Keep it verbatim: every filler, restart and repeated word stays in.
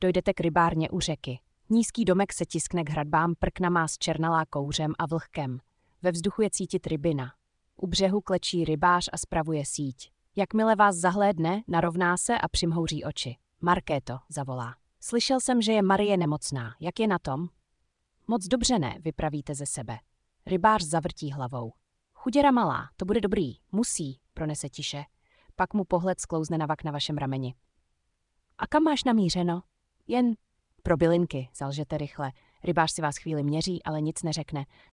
Dojdete k rybárně u řeky. Nízký domek se tiskne k hradbám, prkna má zčernalá kouřem a vlhkem. Ve vzduchu je cítit rybina. U břehu klečí rybář a spravuje síť. Jakmile vás zahlédne, narovná se a přimhouří oči. Markéto, zavolá. Slyšel jsem, že je Marie nemocná. Jak je na tom? Moc dobře ne, vypravíte ze sebe. Rybář zavrtí hlavou. Chuděra malá, to bude dobrý. Musí, pronese tiše. Pak mu pohled sklouzne na vak na vašem rameni. A kam máš namířeno? Jen pro bylinky, zalžete rychle. Rybář si vás chvíli měří, ale nic neřekne.